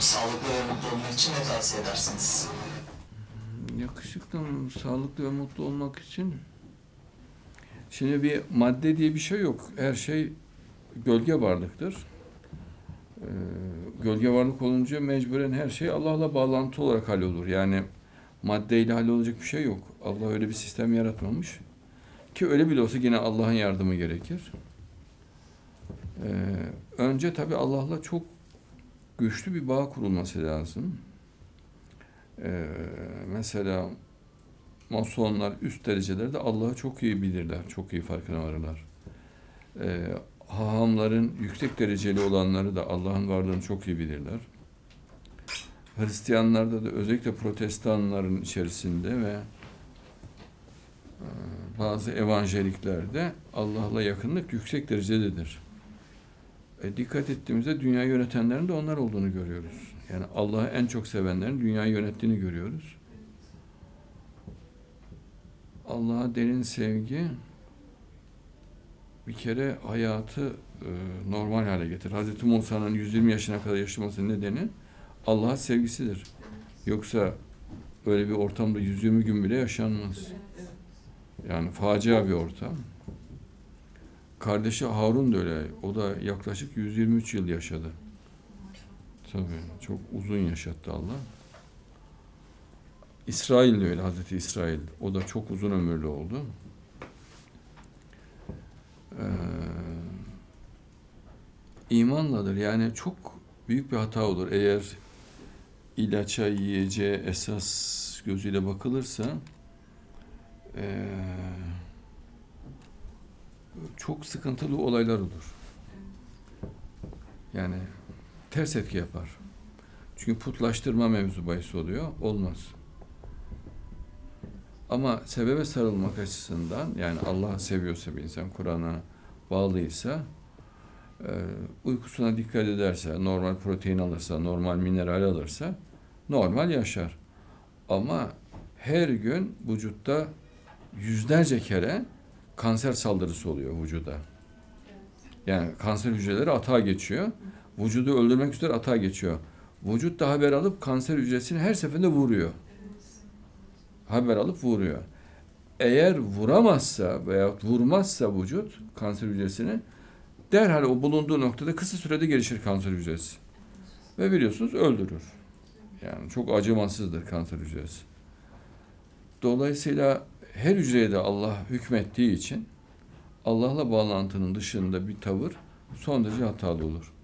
Sağlıklı ve mutlu olmak için ne tavsiye edersiniz? Yakışıklı, sağlıklı ve mutlu olmak için şimdi bir madde diye bir şey yok. Her şey gölge varlıktır. Ee, Gölge varlık olunca mecburen her şey Allah'la bağlantı olarak hallolur. Yani maddeyle hallolacak bir şey yok. Allah öyle bir sistem yaratmamış. Ki öyle bile olsa yine Allah'ın yardımı gerekir. Önce tabii Allah'la çok güçlü bir bağ kurulması lazım. Mesela Masonlar üst derecelerde Allah'ı çok iyi bilirler, çok iyi farkına varırlar. Hahamların yüksek dereceli olanları da Allah'ın varlığını çok iyi bilirler. Hristiyanlarda da özellikle protestanların içerisinde ve bazı evanjeliklerde Allah'la yakınlık yüksek derecededir. Dikkat ettiğimizde dünyayı yönetenlerin de onlar olduğunu görüyoruz. Yani Allah'ı en çok sevenlerin dünyayı yönettiğini görüyoruz. Allah'a derin sevgi bir kere hayatı normal hale getirir. Hazreti Musa'nın 120 yaşına kadar yaşamasının nedeni Allah'a sevgisidir. Yoksa öyle bir ortamda 120 gün bile yaşanmaz. Yani facia bir ortam. Kardeşi Harun da öyle. O da yaklaşık 123 yıl yaşadı. Tabii çok uzun yaşattı Allah. İsrail de öyle, Hazreti İsrail. O da çok uzun ömürlü oldu. İmanladır. Yani çok büyük bir hata olur. Eğer ilaça, yiyeceğe esas gözüyle bakılırsa çok sıkıntılı olaylar olur. Yani ters etki yapar. Çünkü putlaştırma mevzu bahis oluyor. Olmaz. Ama sebebe sarılmak açısından, yani Allah'ı seviyorsa bir insan, Kur'an'a bağlıysa, uykusuna dikkat ederse, normal protein alırsa, normal mineral alırsa, normal yaşar. Ama her gün vücutta yüzlerce kere kanser saldırısı oluyor vücuda. Yani kanser hücreleri atağa geçiyor. Vücudu öldürmek üzere atağa geçiyor. Vücut da haber alıp kanser hücresini her seferinde vuruyor. Haber alıp vuruyor. Eğer vuramazsa veya vurmazsa vücut kanser hücresini, derhal o bulunduğu noktada kısa sürede gelişir kanser hücresi. Ve biliyorsunuz öldürür. Yani çok acımasızdır kanser hücresi. Dolayısıyla her hücreye de Allah hükmettiği için Allah'la bağlantının dışında bir tavır son derece hatalı olur.